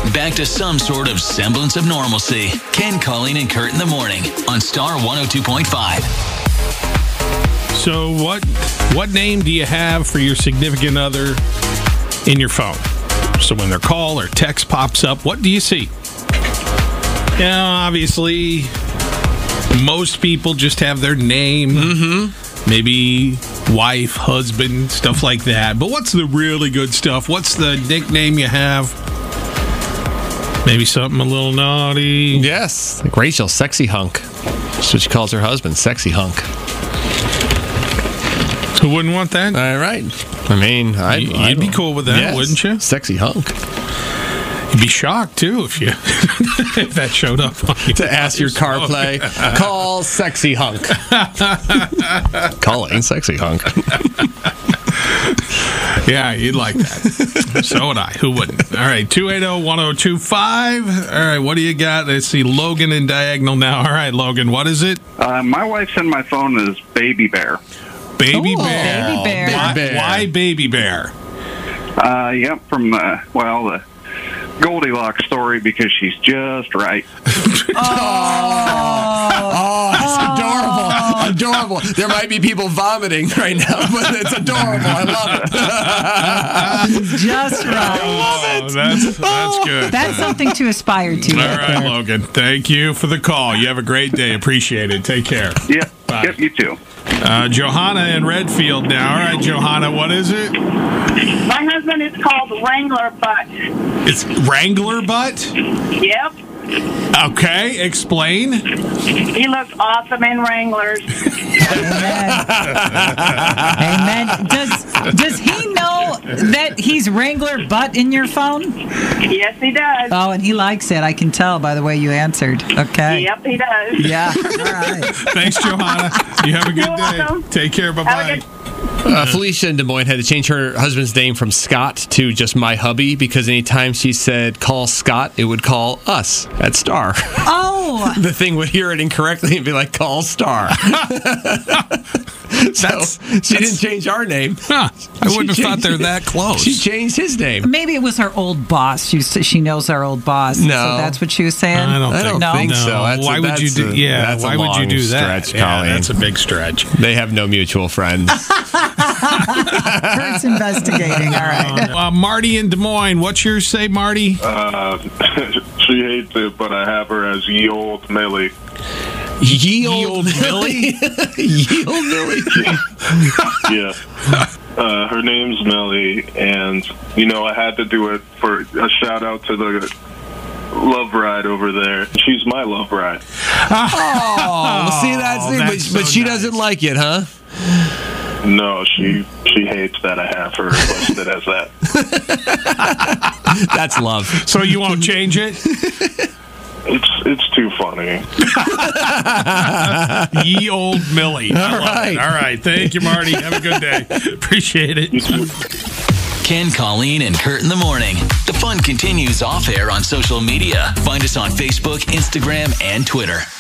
back to some sort of semblance of normalcy. Ken, Colleen, and Kurt in the morning on Star 102.5. So what name do you have for your significant other in your phone? So when their call or text pops up, what do you see? Yeah, obviously, most people just have their name. Mm-hmm. Maybe wife, husband, stuff like that. But what's the really good stuff? What's the nickname you have? Maybe something a little naughty. Yes, like Rachel, Sexy Hunk. That's what she calls her husband, Sexy Hunk. Who wouldn't want that? All right. I mean, you'd be cool with that, yes, wouldn't you? Sexy Hunk. You'd be shocked, too, if if that showed up on you. To ask your CarPlay, call Sexy Hunk. Calling Sexy Hunk. Yeah, you'd like that. So would I. Who wouldn't? All right, 280-1025. All right, what do you got? Let's see, Logan in Diagonal now. All right, Logan, what is it? My wife's in my phone is Baby Bear. Baby Bear. Baby Bear. Why Baby Bear? Yep, from the Goldilocks story, because she's just right. Oh, it's adorable. Adorable. There might be people vomiting right now, but it's adorable. I love it. Just right. I love it. That's good. That's something to aspire to. All right, Logan. Thank you for the call. You have a great day. Appreciate it. Take care. Yep. Bye. Yep, you too. Johanna in Redfield now. All right, Johanna, what is it? My husband is called Wrangler Butt. It's Wrangler Butt? Yep. Okay, explain. He looks awesome in Wranglers. Amen. Does he know that he's Wrangler Butt in your phone? Yes, he does. Oh, and he likes it. I can tell by the way you answered. Okay. Yep, he does. Yeah. All right. Thanks, Johanna. You have a good You're day. welcome. Take care. Bye-bye. Felicia in Des Moines had to change her husband's name from Scott to just my hubby, because anytime she said call Scott, it would call us at Star. Oh. The thing would hear it incorrectly and be like, call Star. So she didn't change our name. Huh. I wouldn't have thought they're that close. She changed his name. Maybe it was her old boss. She knows our old boss. No. So that's what she was saying? I don't think so. That's why would you do? that's why a would you do that? stretch, Yeah, Colleen. that's a big stretch. They have no mutual friends. Kurt's investigating. All right. Marty in Des Moines. What's yours say, Marty? She hates it, but I have her as Ye Old Millie. Ye Old Millie? Ye Old Millie? Yeah. Her name's Millie, and, I had to do it for a shout-out to the love ride over there. She's my love ride. Oh, see, that's but she doesn't like it, huh? No, she hates that I have her listed as that. That's love. So you won't change it? It's too funny. Ye Old Millie. All right. All right. Thank you, Marty. Have a good day. Appreciate it. Ken, Colleen, and Kurt in the morning. The fun continues off air on social media. Find us on Facebook, Instagram, and Twitter.